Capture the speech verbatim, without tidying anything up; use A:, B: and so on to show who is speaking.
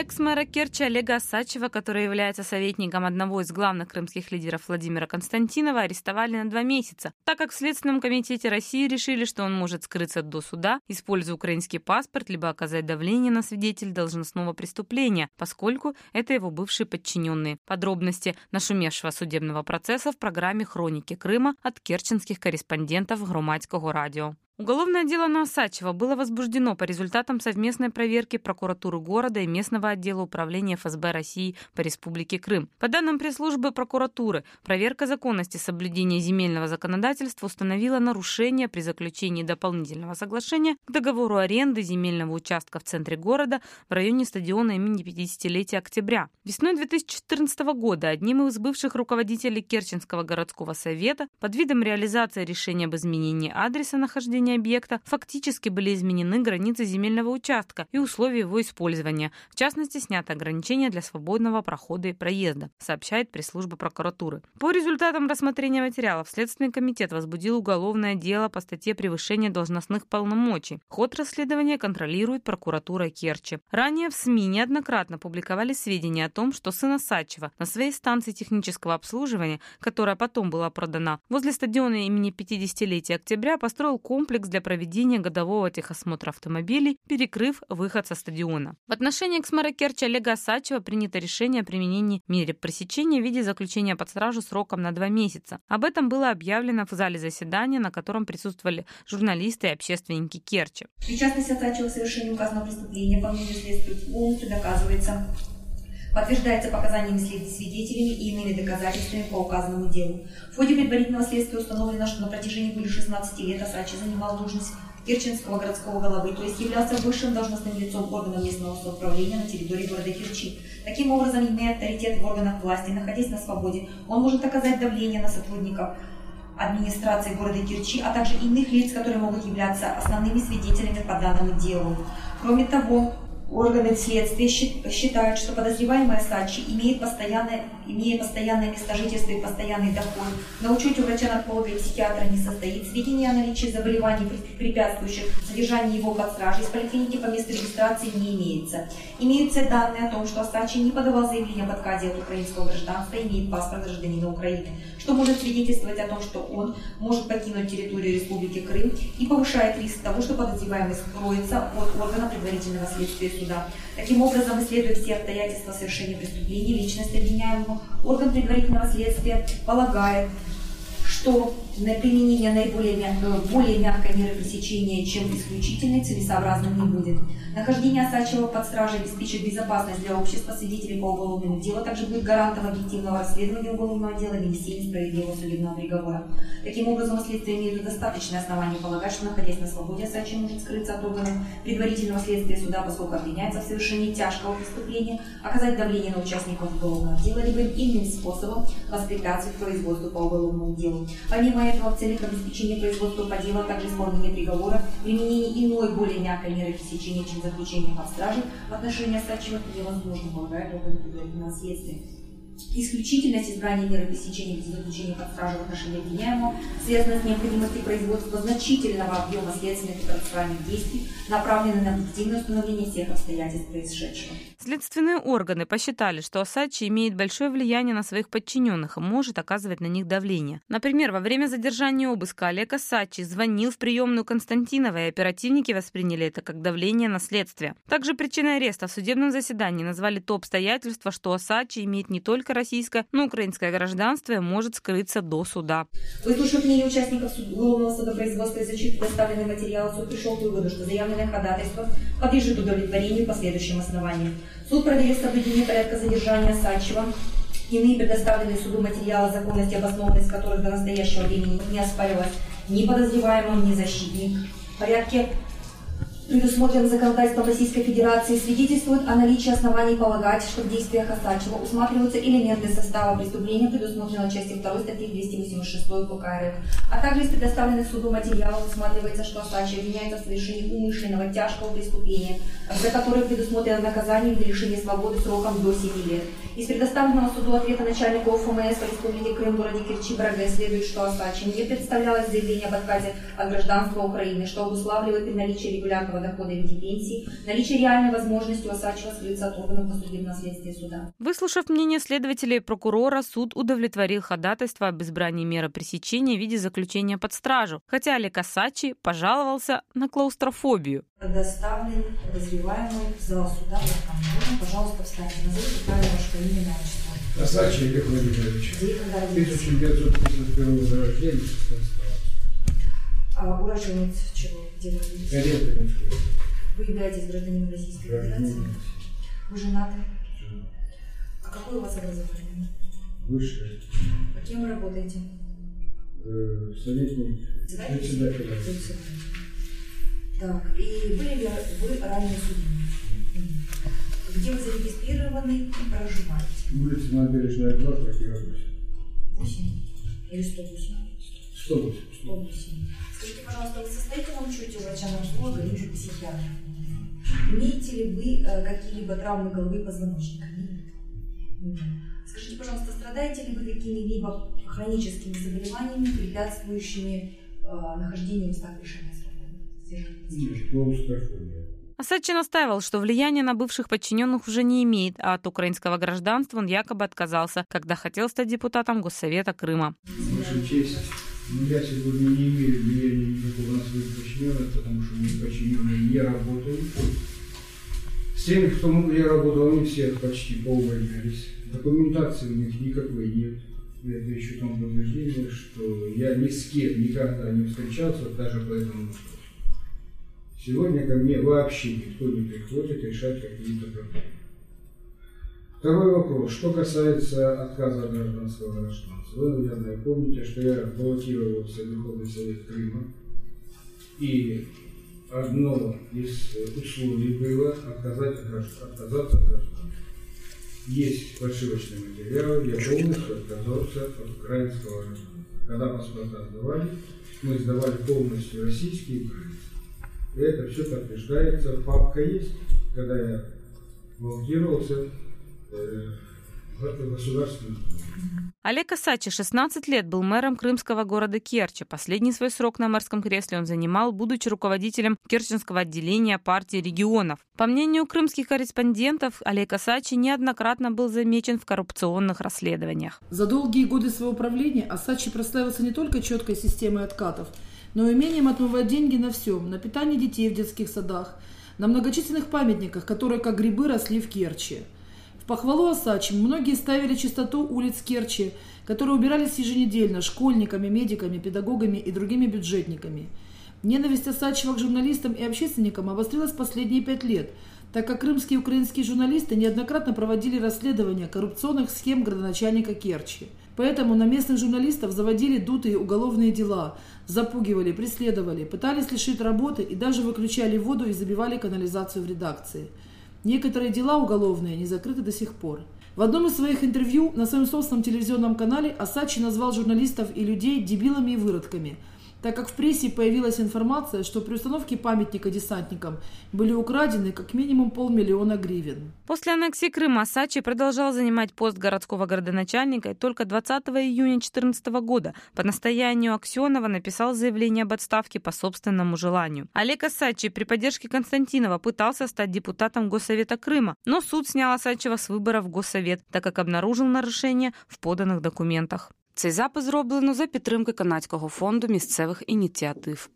A: Экс-мэра Керчи Олега Осадчего, который является советником одного из главных крымских лидеров Владимира Константинова, арестовали на два месяца, так как в Следственном комитете России решили, что он может скрыться до суда, используя украинский паспорт, либо оказать давление на свидетелей должностного преступления, поскольку это его бывшие подчиненные. Подробности нашумевшего судебного процесса в программе «Хроники Крыма» от керченских корреспондентов Громадского радио. Уголовное дело на Осадчего было возбуждено по результатам совместной проверки прокуратуры города и местного отдела управления эф эс бэ России по Республике Крым. По данным пресс-службы прокуратуры, проверка законности соблюдения земельного законодательства установила нарушение при заключении дополнительного соглашения к договору аренды земельного участка в центре города в районе стадиона имени пятидесятилетия Октября. Весной две тысячи четырнадцатого года одним из бывших руководителей Керченского городского совета под видом реализации решения об изменении адреса нахождения объекта фактически были изменены границы земельного участка и условия его использования. В частности, снято ограничение для свободного прохода и проезда, сообщает пресс-служба прокуратуры. По результатам рассмотрения материалов Следственный комитет возбудил уголовное дело по статье «Превышение должностных полномочий». Ход расследования контролирует прокуратура Керчи. Ранее в СМИ неоднократно публиковали сведения о том, что сын Осадчего на своей станции технического обслуживания, которая потом была продана, возле стадиона имени пятидесятилетия Октября построил комплекс для проведения годового техосмотра автомобилей, перекрыв выход со стадиона. В отношении экс-мэра Керчи Олега Осадчего принято решение о применении меры пресечения в виде заключения под стражу сроком на два месяца. Об этом было объявлено в зале заседания, на котором присутствовали журналисты и общественники Керчи.
B: Причастность Осадчего к совершению указанного преступления, по мнению следствия, полностью доказывается, подтверждается показаниями свидетелями и иными доказательствами по указанному делу. В ходе предварительного следствия установлено, что на протяжении более шестнадцати лет Осадчий занимал должность Керченского городского головы, то есть являлся высшим должностным лицом органа местного самоуправления на территории города Керчи. Таким образом, имея авторитет в органах власти, находясь на свободе, он может оказать давление на сотрудников администрации города Керчи, а также иных лиц, которые могут являться основными свидетелями по данному делу. Кроме того, органы следствия считают, что подозреваемый Осадчий имеет постоянное, имея постоянное место жительства и постоянный доход, на учете у врача-нарколога и психиатра не состоит, сведения о наличии заболеваний, препятствующих содержанию его под стражей, из поликлиники по месту регистрации не имеется. Имеются данные о том, что Осадчий не подавал заявление об отказе от украинского гражданства и имеет паспорт гражданина Украины, что может свидетельствовать о том, что он может покинуть территорию Республики Крым и повышает риск того, что подозреваемый скроется от органа предварительного следствия суда. Таким образом, исследуя все обстоятельства совершения преступления, личность обвиняемого, орган предварительного следствия полагает, что на применение наиболее мягкой, более мягкой меры пресечения, чем исключительной, целесообразным не будет. Нахождение Осадчего под стражей обеспечит безопасность для общества, свидетелей по уголовному делу, а также будет гарантом объективного расследования уголовного дела и вынесения справедливого судебного приговора. Таким образом, следствие имеет достаточное основание полагать, что, находясь на свободе, Осадчий может скрыться от органов предварительного следствия суда, поскольку обвиняется в совершении тяжкого преступления, оказать давление на участников уголовного дела, либо иным способом воспрепятствовать производству по уголовному делу. Помимо этого, в целях обеспечения производства по делу, а также исполнения приговора, применение иной, более мягкой меры пресечения, чем заключение под стражей в отношении Осадчего невозможно, полагает органы предварительного следствия. Исключительность избрания меры пресечения без заключения под стражу в отношении обвиняемого связана с необходимостью производства значительного объема следственных и процессуальных действий, направленных на объективное установление всех обстоятельств происшедшего.
A: Следственные органы посчитали, что Осадчий имеет большое влияние на своих подчиненных и может оказывать на них давление. Например, во время задержания и обыска Олег Осадчий звонил в приемную Константинова, и оперативники восприняли это как давление на следствие. Также причиной ареста в судебном заседании назвали то обстоятельство, что Осадчий имеет не только российское, но и украинское гражданство и может скрыться до суда.
B: Выслушав мнение участников уголовного судопроизводства и зачитывая представленный материал, суд пришел к выводу, что заявленное ходатайство подлежит удовлетворению по следующим основаниям. Суд проверил соблюдение порядка задержания Осадчего. Иные предоставленные суду материалы, законность и обоснованность которых до настоящего времени не оспаривалась ни подозреваемым, ни защитник. В порядке, предусмотренным законодательством Российской Федерации, свидетельствует о наличии оснований полагать, что в действиях Осадчего усматриваются элементы состава преступления, предусмотренного частью второй статьи двести восемьдесят шесть УК РФ. А также из предоставленных суду материалов усматривается, что Осадчий обвиняется в совершении умышленного тяжкого преступления, за которое предусмотрено наказание в лишении свободы сроком до семи лет. Из предоставленного суду ответа начальника ОФМС по Республике Крым в городе Керчи-Браге следует, что Осадчий не представлялось заявление об отказе от гражданства Украины, что обуславливает при наличии регулярного стандартного дохода в виде пенсии, наличие реальной возможности у Осадчего скрыться от органов досудебного следствия суда.
A: Выслушав мнение следователя и прокурора, суд удовлетворил ходатайство об избрании меры пресечения в виде заключения под стражу, хотя Олег Осадчий пожаловался на клаустрофобию.
B: Предоставлен подозреваемый в зал суда. Пожалуйста, встаньте. Назовите правильно ваше имя и отчество.
C: Осадчий Олег Владимирович.
B: Где и когда родились?
C: тысяча девятьсот пятьдесят первого года рождения.
B: А уроженец чего? Где вы родились?
C: Каретинский.
B: Вы являетесь гражданином Российской Федерации? Вы женаты? А какое у вас образование?
C: Высшее.
B: А кем вы работаете?
C: Э, советник председателя.
B: Так, и были ли вы ранее судимы? Где вы зарегистрированы и проживаете?
C: Улица Набережная два, квартира восемь.
B: восемь. Или сто восемь?
C: сто восемь.
B: сто восемь. Скажите, пожалуйста, вы состоите на учете у врача-нарколога либо психиатра? Имеете ли вы э, какие-либо травмы головы и позвоночника? Нет. Скажите, пожалуйста, страдаете ли вы какими-либо хроническими заболеваниями, препятствующими э, нахождению в местах лишения свободы?
C: Нет, клаустрофобия.
A: Осадчий настаивал, что влияния на бывших подчиненных уже не имеет, а от украинского гражданства он якобы отказался, когда хотел стать депутатом Госсовета Крыма.
C: Ваша честь, ну, я сегодня не имею влияния никакого на своих подчиненных, потому что мои подчиненные не работают. С теми, кто я работал, они все почти поувольнялись. Документации у них никакой нет. Это еще там подтверждение, что я ни с кем никогда не встречался, даже по этому вопросу. Сегодня ко мне вообще никто не приходит решать какие-то проблемы. Второй вопрос. Что касается отказа от гражданского гражданства. Вы, наверное, помните, что я баллотировался в Верховный Совет Крыма. И одно из условий было отказать от, отказаться от гражданства. Есть фальшивочные материалы, я полностью отказался от украинского гражданства. Когда паспорта сдавали, мы сдавали полностью российские и украинские. И это все подтверждается. Папка есть, когда я баллотировался э, в государственную.
A: Олег Осадчий шестнадцать лет был мэром крымского города Керчи. Последний свой срок на мэрском кресле он занимал, будучи руководителем Керченского отделения партии регионов. По мнению крымских корреспондентов, Олег Осадчий неоднократно был замечен в коррупционных расследованиях.
D: За долгие годы своего правления Осадчий прославился не только четкой системой откатов, но и умением отмывать деньги на всем, на питание детей в детских садах, на многочисленных памятниках, которые как грибы росли в Керчи. В похвалу Осадчему многие ставили чистоту улиц Керчи, которые убирались еженедельно школьниками, медиками, педагогами и другими бюджетниками. Ненависть Осадчего к журналистам и общественникам обострилась последние пять лет, так как крымские и украинские журналисты неоднократно проводили расследования коррупционных схем градоначальника Керчи. Поэтому на местных журналистов заводили дутые уголовные дела, запугивали, преследовали, пытались лишить работы и даже выключали воду и забивали канализацию в редакции. Некоторые дела уголовные не закрыты до сих пор. В одном из своих интервью на своем собственном телевизионном канале Осадчий назвал журналистов и людей дебилами и выродками, так как в прессе появилась информация, что при установке памятника десантникам были украдены как минимум полмиллиона гривен.
A: После аннексии Крыма Осадчий продолжал занимать пост городского градоначальника и только двадцатого июня две тысячи четырнадцатого года по настоянию Аксенова написал заявление об отставке по собственному желанию. Олег Осадчий при поддержке Константинова пытался стать депутатом Госсовета Крыма, но суд снял Осадчего с выборов в Госсовет, так как обнаружил нарушения в поданих документах. Цей запис зроблено за підтримки Канадського фонду місцевих ініціатив.